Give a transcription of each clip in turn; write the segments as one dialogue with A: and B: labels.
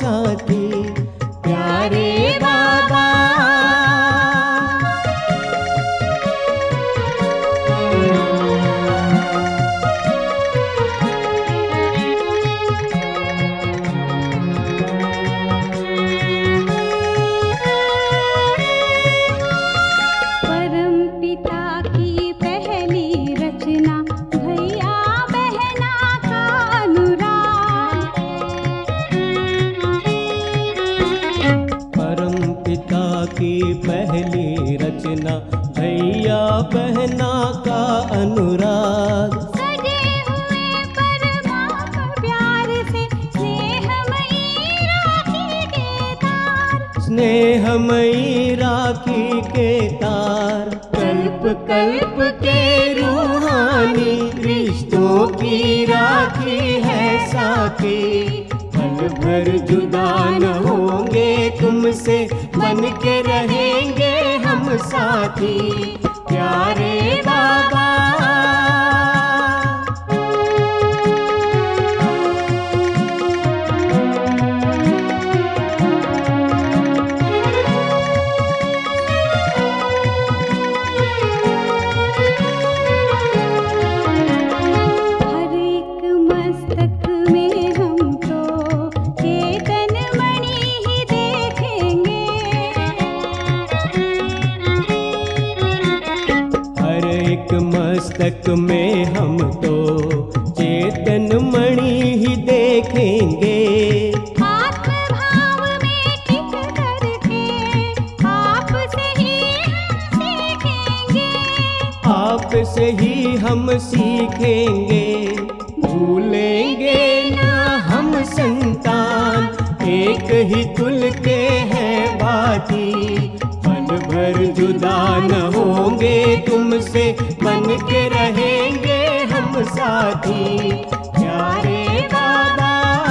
A: साथी प्यारे बाबा।
B: पहली रचना भैया बहना का अनुराग।
C: सजे हुए परमात्मा प्यार से स्नेहमयी राखी के तार।
B: स्नेहमयी राखी के तार
A: कल्प कल्प के रूहानी रिश्तों की राखी है साथी। पल भर जुदा न होंगे तुमसे बन के रहेंगे हम साथी प्यारे बाबा।
B: मस्तक में हम तो चेतन मणि ही देखेंगे।
C: आत्म भाव में टिक करके आपसे ही हम सीखेंगे।
B: आपसे ही हम सीखेंगे।
A: भूलेंगे ना हम संतान एक ही कुल के हैं बाती। पल भर जुदा न होंगे तुमसे बन के रहेंगे हम साथी प्यारे बाबा।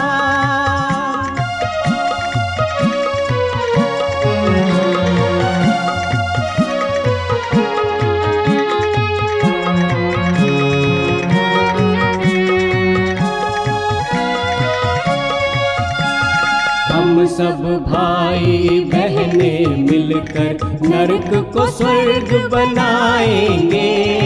A: हम सब भाई बहने मिलकर नरक को स्वर्ग बनाएंगे।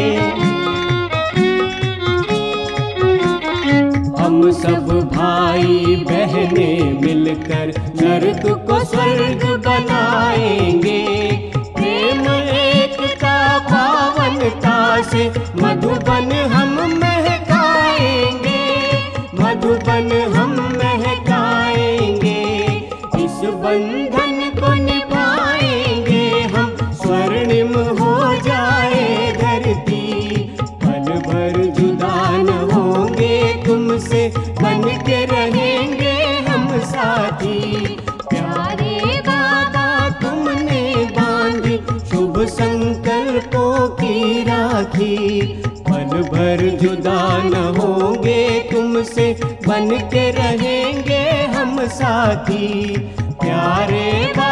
A: हम सब भाई बहने मिलकर नरक को स्वर्ग बनाएंगे। प्रेम एकता पावनता से मधुबन हम महकाएंगे। मधुबन हम महकाएंगे। इस बंधन को निभाएंगे हम स्वर्णिम हो जाए धरती। पल भर जुदा न होंगे तुमसे बन के रहेंगे हम साथी प्यारे बाबा। तुमने बांधी शुभ संकल्पों की राखी। पल भर जुदा न होंगे तुमसे बन के रहेंगे हम साथी प्यारे बाबा।